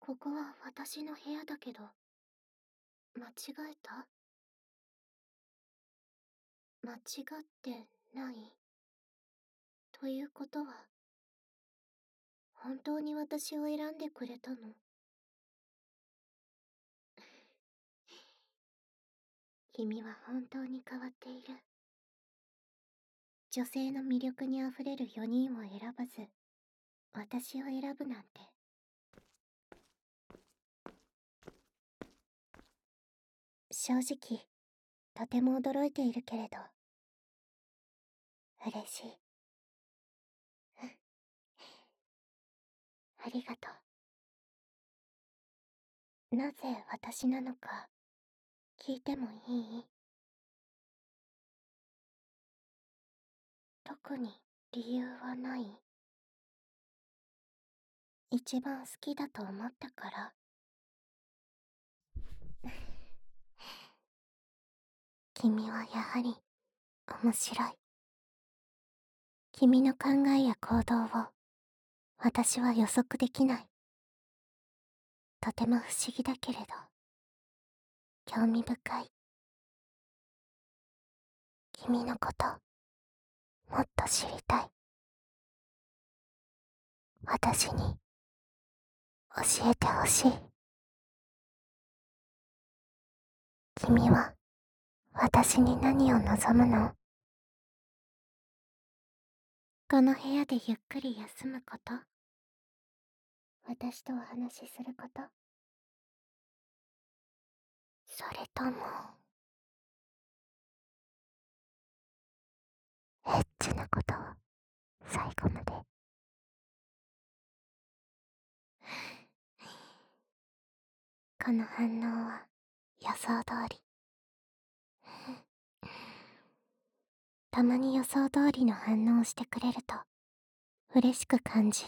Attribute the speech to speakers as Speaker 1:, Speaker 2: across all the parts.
Speaker 1: ここは私の部屋だけど、間違えた？間違ってない？ということは、本当に私を選んでくれたの？君は本当に変わっている。女性の魅力にあふれる4人を選ばず、私を選ぶなんて。正直、とても驚いているけれど、嬉しい。ありがとう。なぜ私なのか、聞いてもいい？特に理由はない？一番好きだと思ったから。君はやはり面白い。君の考えや行動を私は予測できない。とても不思議だけれど、興味深い。君のこと、もっと知りたい。私に教えてほしい。君は私に何を望むの？この部屋でゆっくり休むこと？私とお話しすること？それとも、エッチなことを最後まで？この反応は予想通り。たまに予想通りの反応をしてくれると嬉しく感じる。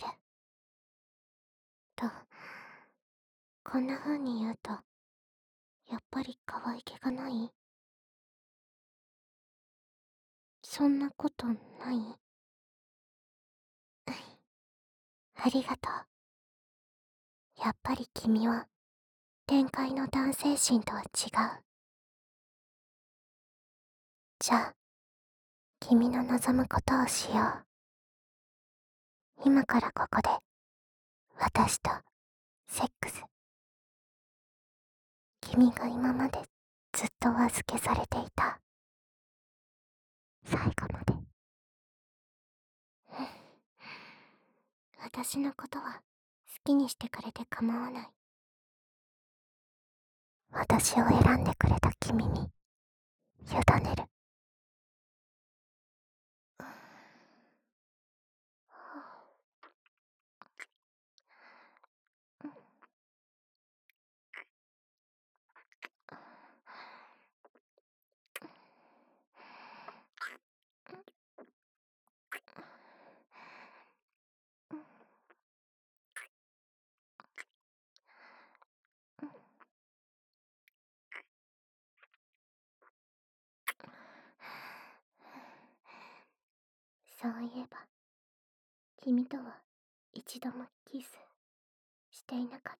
Speaker 1: と、こんな風に言うと、やっぱり可愛げがない？そんなことない？ありがとう。やっぱり君は天界の男性心とは違う。じゃあ、君の望むことをしよう。今からここで、私とセックス。君が今までずっとお預けされていた。最後まで。私のことは好きにしてくれて構わない。私を選んでくれた君に委ねる。そういえば、君とは一度もキスしていなかった。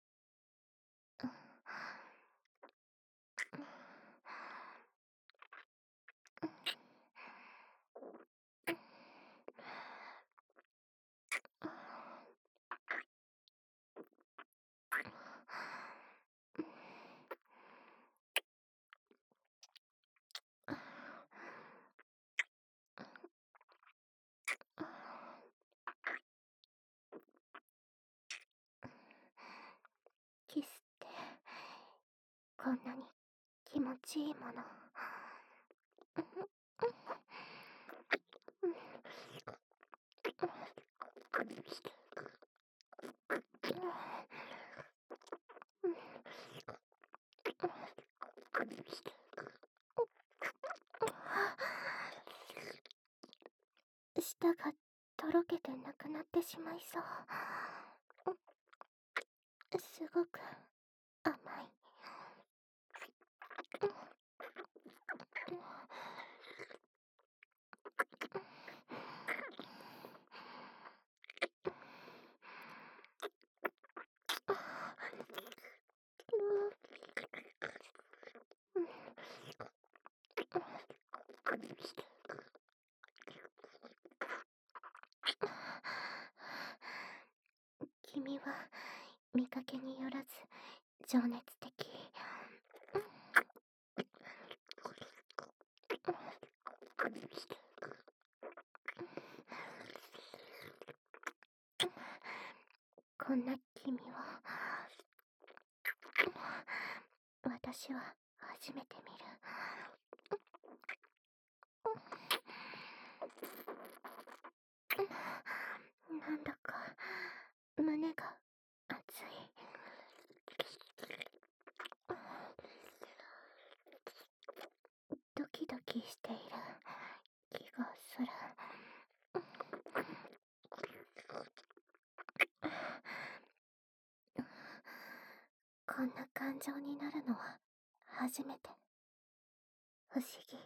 Speaker 1: キスってこんなに気持ちいいもの？舌がとろけてなくなってしまいそう。すごく甘い。 君は見かけによらず情熱的。こんな君を私は初めて見る。なんだか胸が熱い。ドキドキしている気がする。こんな感情になるのは初めて。不思議。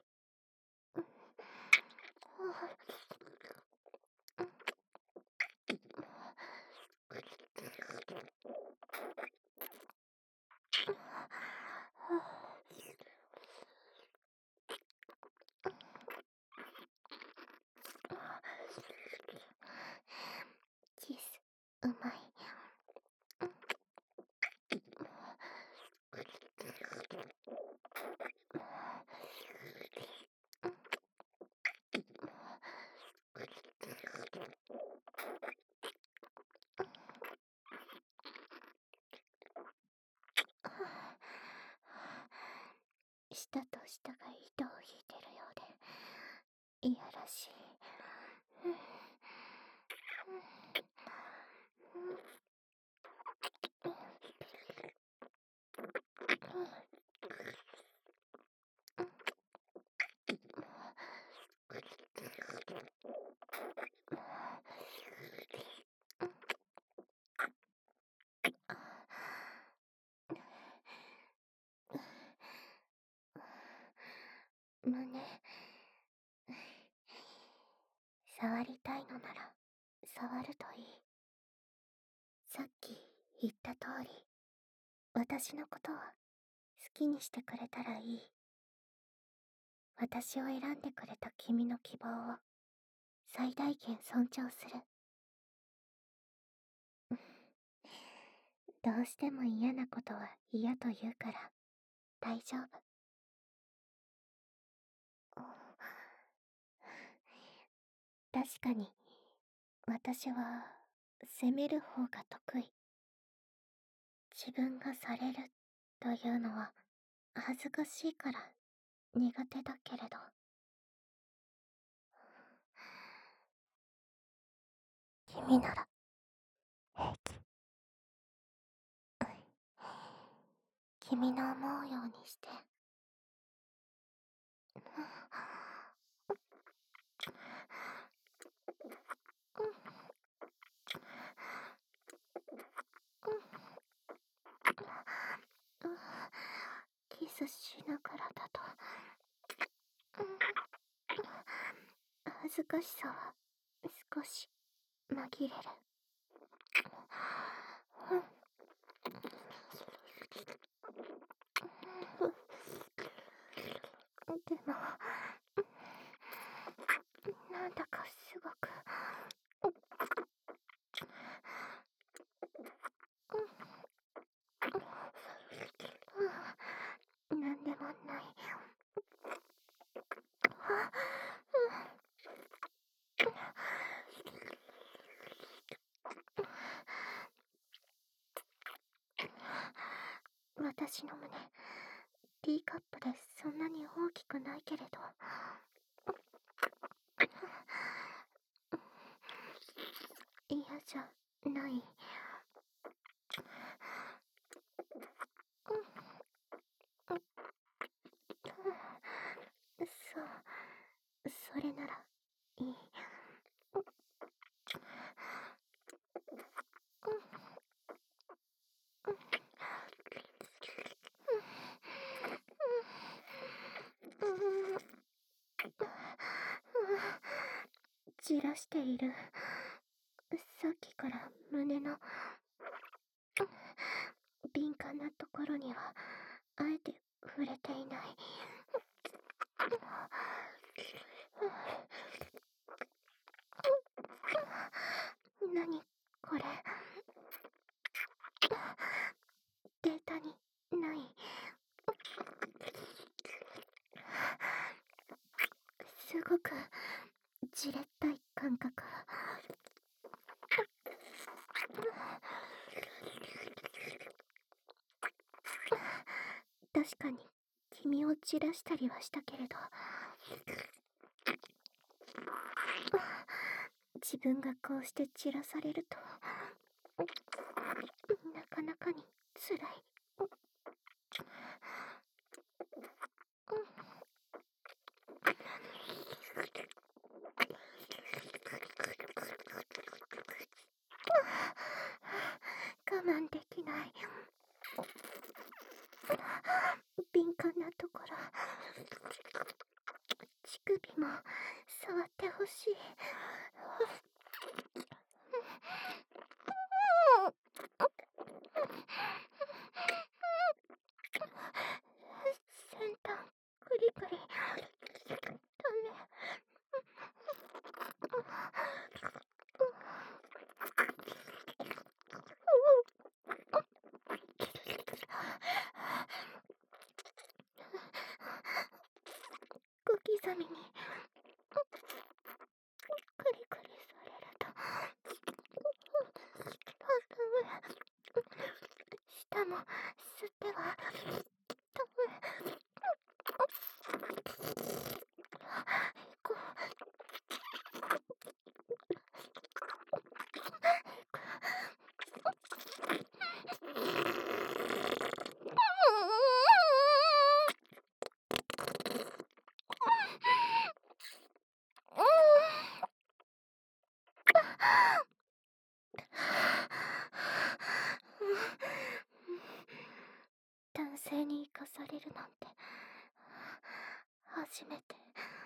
Speaker 1: キスうまい。舌と舌が糸を引いてるようでいやらしい。胸触りたいのなら触るといい。さっき言った通り、私のことは好きにしてくれたらいい。私を選んでくれた君の希望を最大限尊重する。どうしても嫌なことは嫌と言うから大丈夫。確かに私は責める方が得意。自分がされるというのは恥ずかしいから苦手だけれど。君なら平気。君の思うようにして。キスしながらだと恥ずかしさは少し紛れる。でもなんだかすごくなんでもない。私の胸、ティーカップでそんなに大きくないけれど。嫌じゃない。そう、それならいい。じらしている。さっきから胸の敏感なところにはあえて触れていない。 何これ。データにない。すごくじれったい感覚。確かに君を散らしたりはしたけれど、自分がこうして散らされるとなかなかに辛い。我慢できない。敏感なところ、乳首も触ってほしい。先端クリクリ。ダメ。小刻みにクリクリされると舌も吸ってはこ男性に生かされるなんて初めて。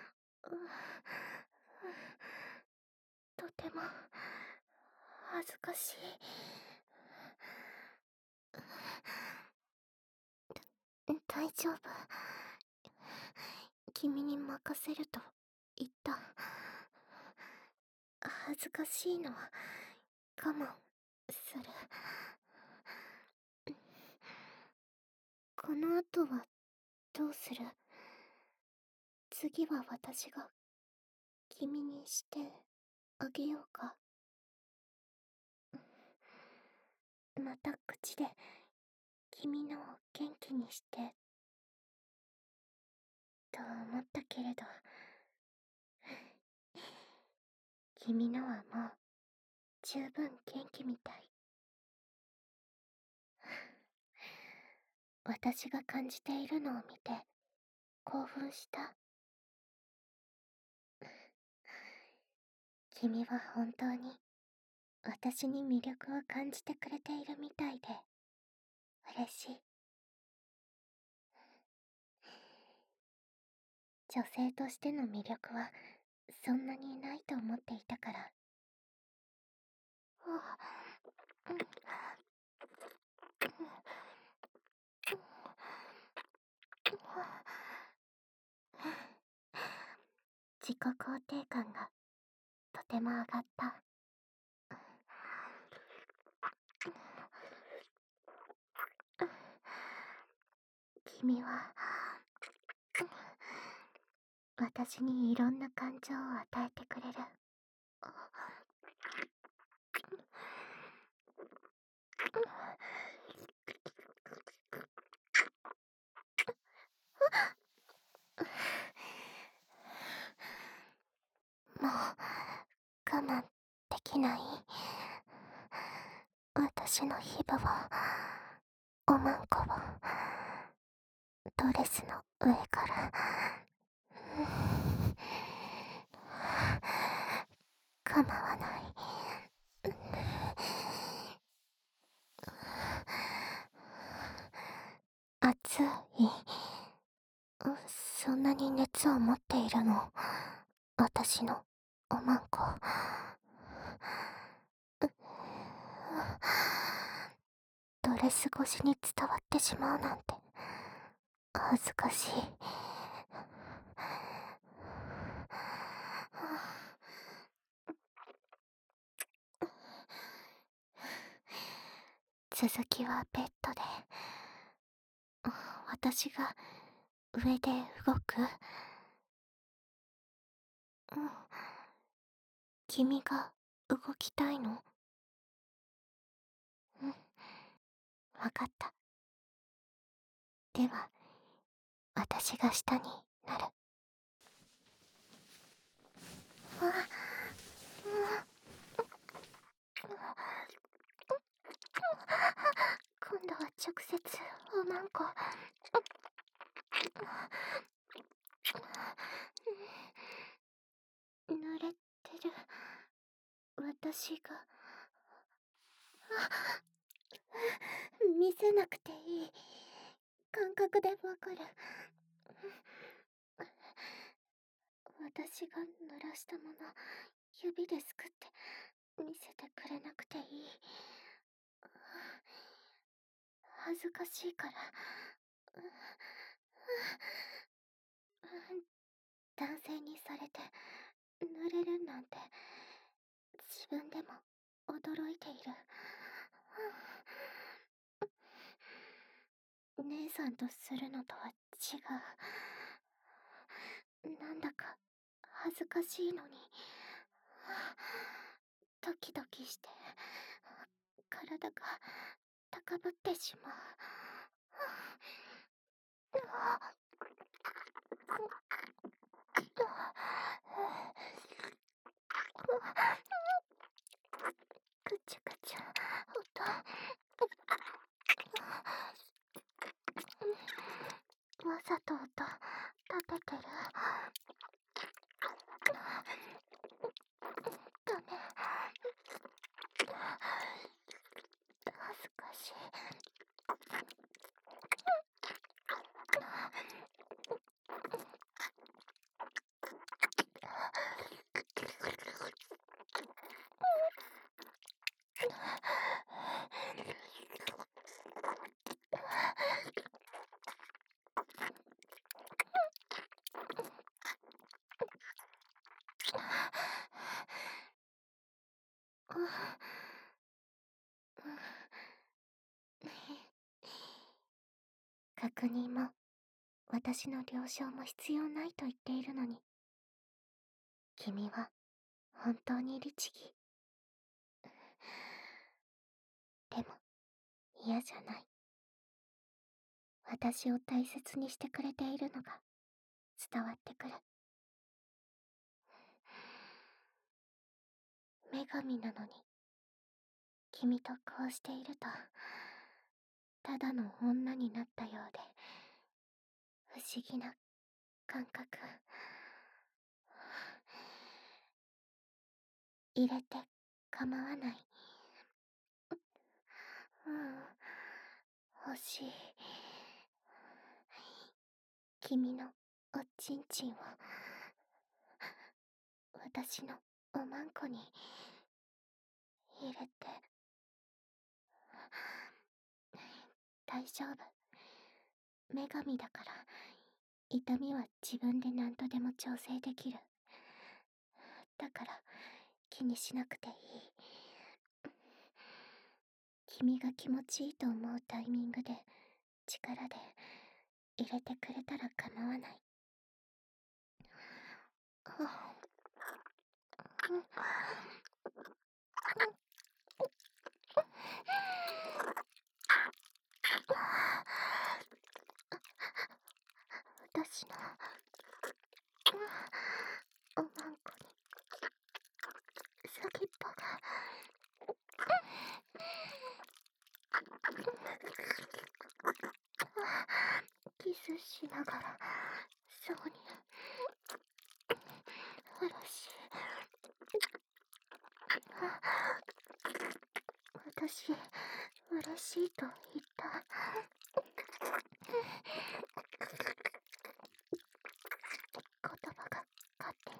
Speaker 1: とても恥ずかしい。大丈夫。君に任せると言った。恥ずかしいのは我慢する。この後はどうする？次は私が君にしてあげようか。また口で君のを元気にしてと思ったけれど、君のはもう十分元気みたい。私が感じているのを見て興奮した。君は本当に私に魅力を感じてくれているみたいで嬉しい。女性としての魅力はそんなにないと思っていたから。自己肯定感がとても上がった。君は私にいろんな感情を与えてくれる。もう我慢できない。私のヒバはおまんこをドレスの上から構わない。熱い。そんなに熱を持っているの？私のおまんこ。ドレス越しに伝わってしまうなんて恥ずかしい。 続きはベッドで。私が上で動く？うん。君が動きたいの？うん。わかった。では、私が下になる。あ、今度は直接おまんこ。濡れてる。私が。見せなくていい。感覚でわかる。私が濡らしたもの、指ですくって見せてくれなくていい。恥ずかしいから。男性にされて濡れるなんて自分でも驚いている。姉さんとするのとは違う。なんだか恥ずかしいのに、ドキドキして体が高ぶってしまう。ぐちゅぐちゅ音。わざと音立ててる。ダメ。恥ずかしい。確認も私の了承も必要ないと言っているのに、君は本当に律儀。でも嫌じゃない。私を大切にしてくれているのが伝わってくる。女神なのに君とこうしているとただの女になったようで不思議な感覚。入れて構わない。欲しい。君のおちんちんを私のおまんこに入れて。大丈夫。女神だから痛みは自分で何とでも調整できる。だから気にしなくていい。君が気持ちいいと思うタイミングで力で入れてくれたら構わない。私のおまんこに先っぽが。キスしながらそうに嬉しい。私嬉しいと言った。言葉が勝手に。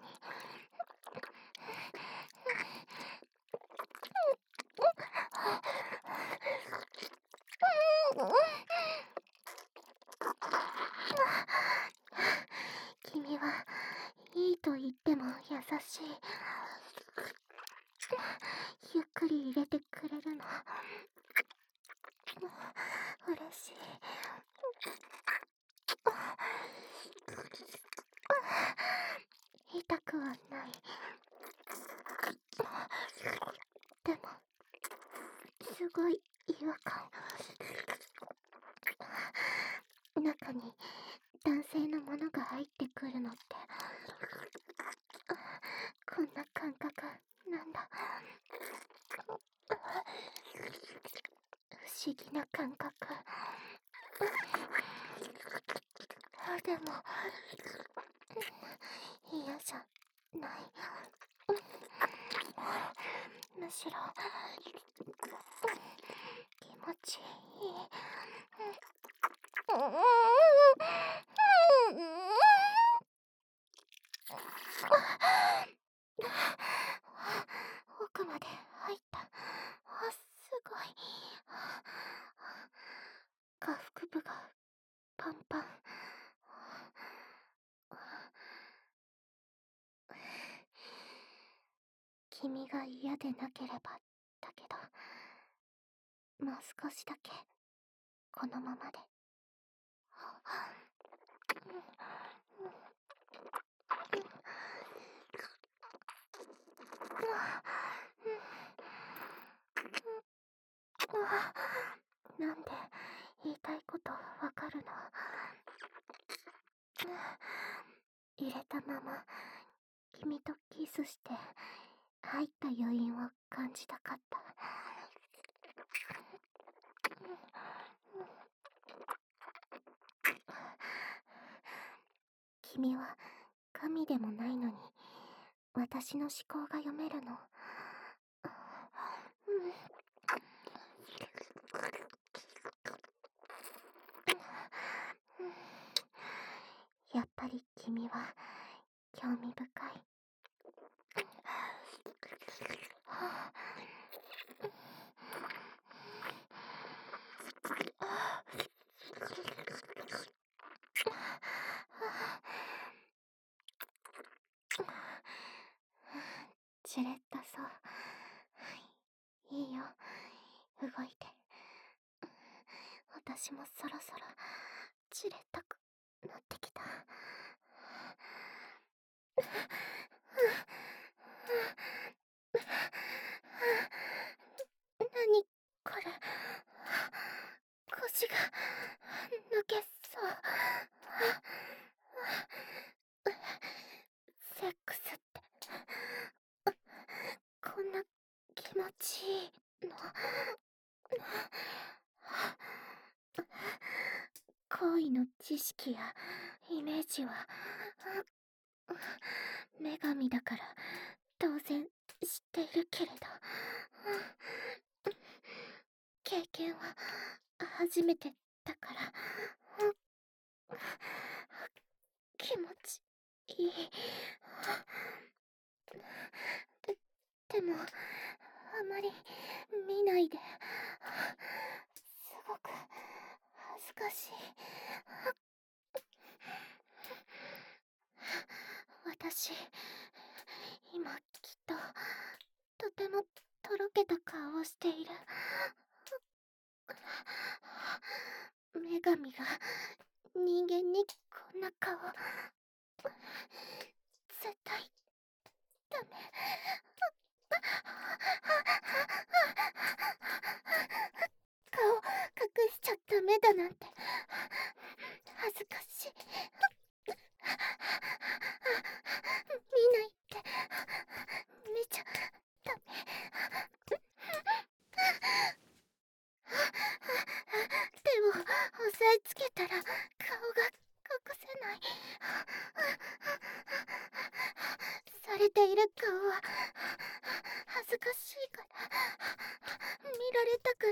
Speaker 1: 君はいいと言っても優しい。ゆっくり入れてくれるの。 嬉しい。痛くはない。でも、すごい違和感。中に男性のものが入ってくるのって、こんな感覚なんだ。不思議な感覚。でも、嫌じゃない。むしろ、気持ちいい。奥まで入った。すごい。下腹部がパンパン。君が嫌でなければだけど、もう少しだけこのままで。なんで言いたいことわかるの？入れたまま君とキスして入った余韻を感じたかった。君は神でもないのに私の思考が読めるの。やっぱり君は興味深い。じれったそう。いいよ、動いて。私もそろそろじれったくなってきた。何これ、腰が抜けそう。セックスってこんな気持ちいいの？行為の知識やイメージは女神だから当然知っているけれど、経験は初めてだから気持ちいい。でもあまり見ないで。すごく恥ずかしい。私、今きっととてもとろけた顔をしている。女神が人間にこんな顔、絶対ダメ。顔隠しちゃダメだなんて恥ずかしい。見ないって見ちゃダメ。手を押さえつけたら顔が隠せない。されている顔は恥ずかしいから見られたくない。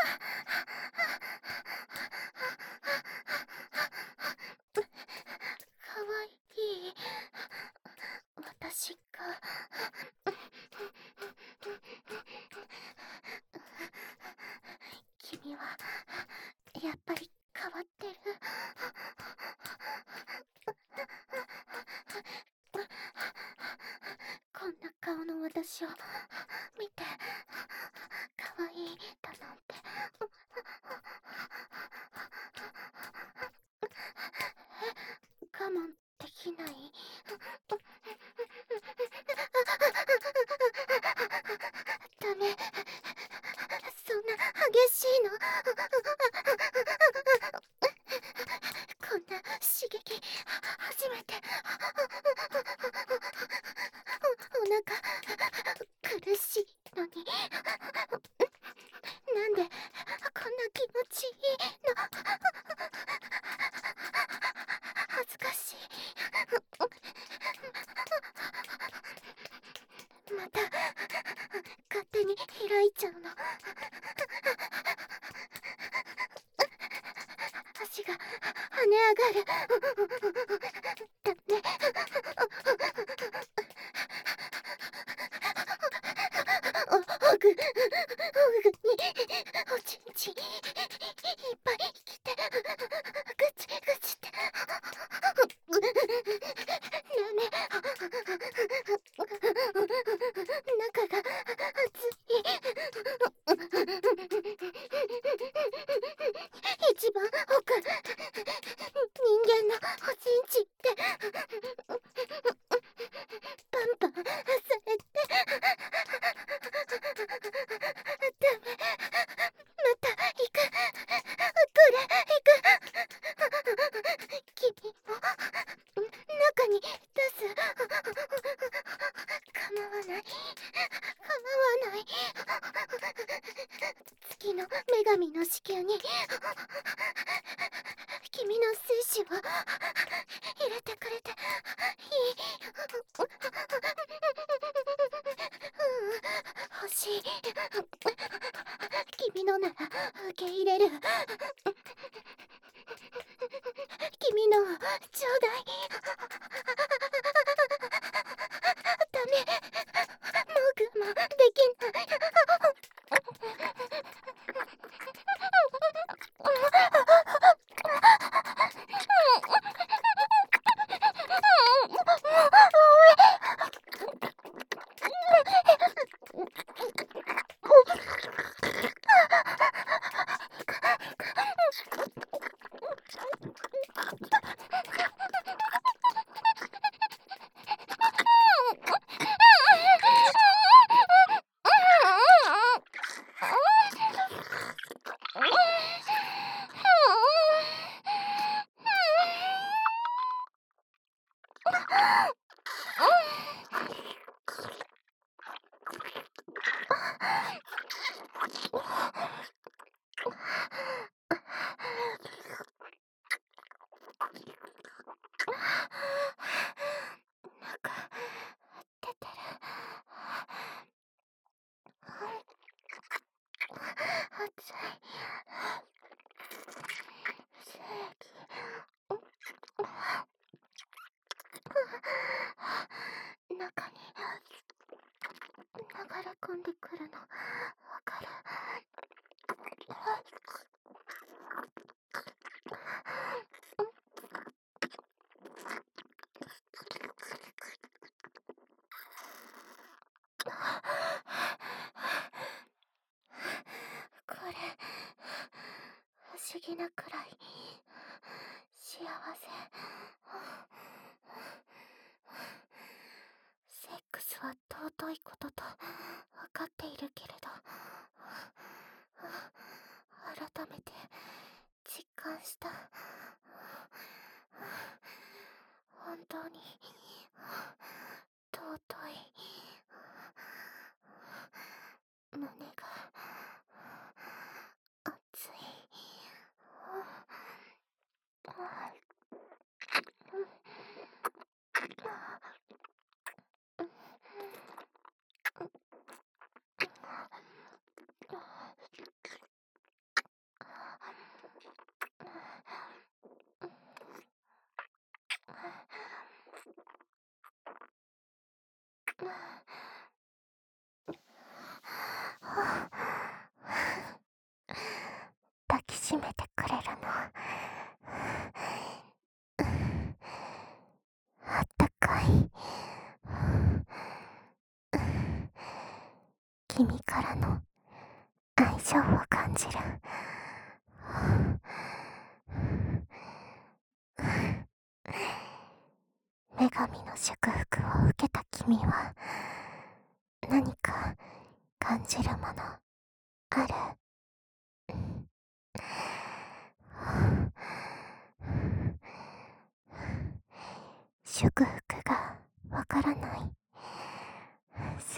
Speaker 1: かわいい私が君はやっぱり変わってる。こんな顔の私を見て可愛いだなんて中苦しいのになんでこんな気持ちいいの。恥ずかしい。また勝手に開いちゃうの。足が跳ね上がる。ダメ。ホグにおちんちんいっぱい来てぐちぐちってダメ。中が熱い。一番奥、人間のおちんちってパンパンされてダメ。また行く。これ行く。君も中に出す。構わない。構わない。月の女神の子宮に君の精子を入れてくれていい。欲しい。君のなら受け入れる。君のをちょうだい。ダメ。もう我慢できない。中に流れ込んでくるのわかる。これ不思議なくらい幸せ。セックスは尊いことと分かっているけれど、改めて実感した。本当に尊い。胸が熱い。抱きしめてくれるの。あったかい。君からの愛情を感じる。女神の祝福を受けた君は何か感じるものある？祝福がわからない。 そう。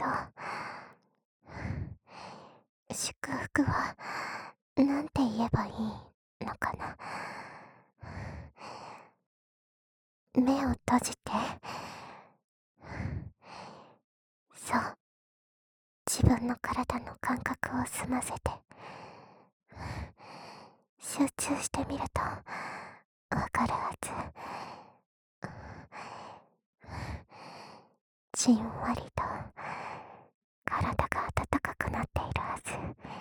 Speaker 1: 祝福は、なんて言えばいいのかな。目を閉じて。そう。自分の体の感覚を澄ませて。集中してみると、わかるはず。じんわりと、体が温かくなっているはず。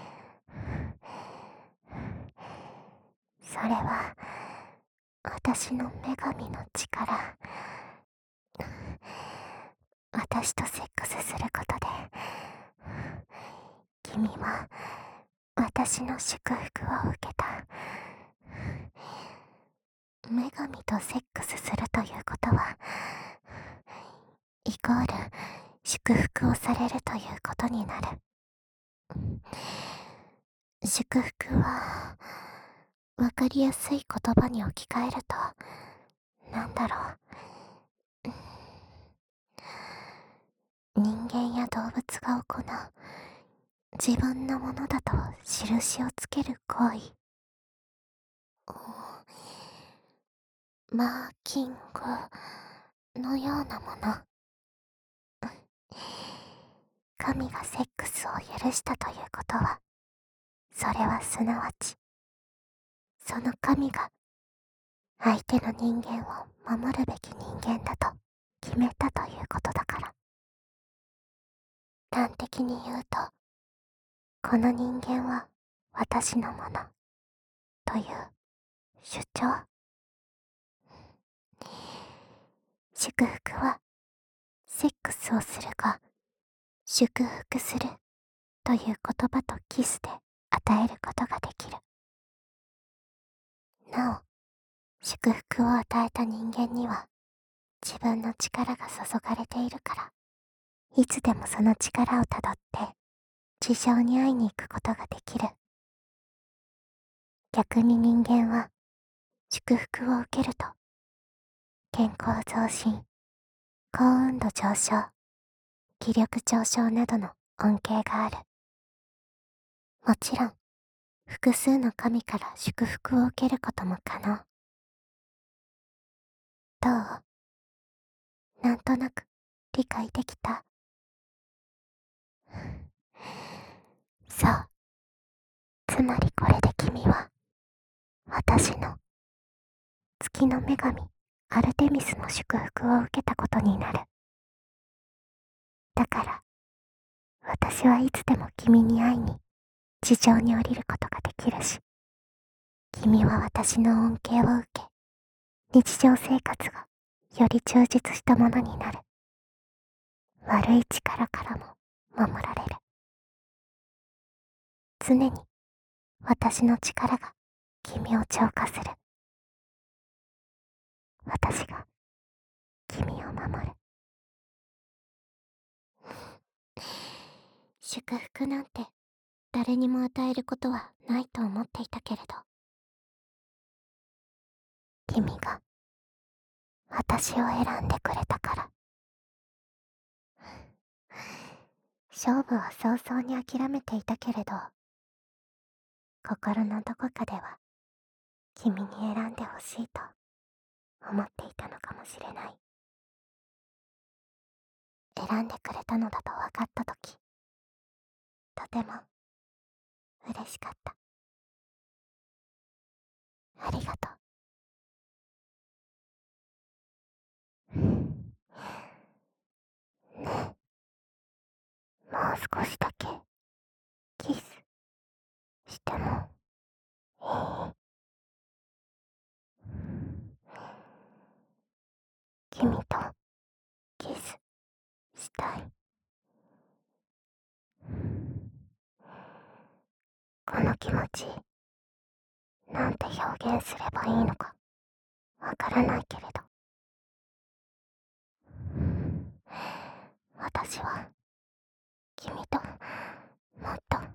Speaker 1: それは、私の女神の力。私とセックスすることで、君は私の祝福を受けた。女神とセックスするということは、イコール祝福をされるということになる。祝福は、わかりやすい言葉に置き換えると、なんだろう。人間や動物が行う自分のものだと印をつける行為。マーキングのようなもの。神がセックスを許したということは、それはすなわち、その神が相手の人間を守るべき人間だと決めたということだから。端的に言うと、この人間は私のものという主張。祝福はセックスをするが祝福するという言葉とキスで与えることができる。なお、祝福を与えた人間には自分の力が注がれているから、いつでもその力をたどって地上に会いに行くことができる。逆に人間は祝福を受けると健康増進、高温度上昇、気力上昇などの恩恵がある。もちろん複数の神から祝福を受けることも可能。どう？なんとなく理解できた？そう。つまりこれで君は私の月の女神アルテミスの祝福を受けたことになる。だから私はいつでも君に会いに地上に降りることができるし、君は私の恩恵を受け、日常生活がより充実したものになる。悪い力からも守られる。常に私の力が君を浄化する。私が君を守る。祝福なんて誰にも与えることはないと思っていたけれど、君が私を選んでくれたから。勝負は早々に諦めていたけれど、心のどこかでは君に選んでほしいと思っていたのかもしれない。選んでくれたのだと分かったとき、とても嬉しかった。ありがとう。ねえ、もう少しだけキスしてもいい？君とキスしたい。この気持ち、なんて表現すればいいのかわからないけれど、私は君ともっと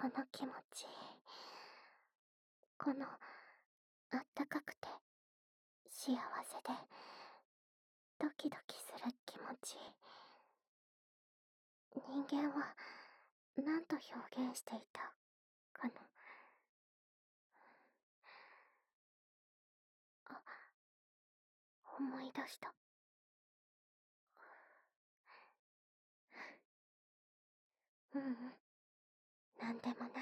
Speaker 1: この気持ち、このあったかくて幸せでドキドキする気持ち、人間は何と表現していたかな。あ、思い出した。ううん、なんでもない。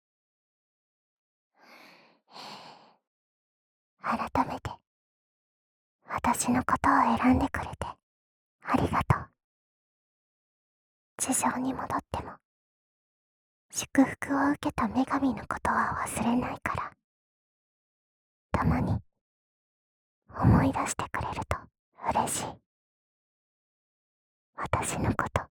Speaker 1: 改めて私のことを選んでくれてありがとう。地上に戻っても祝福を受けた女神のことは忘れないから、たまに思い出してくれると嬉しい。私のこと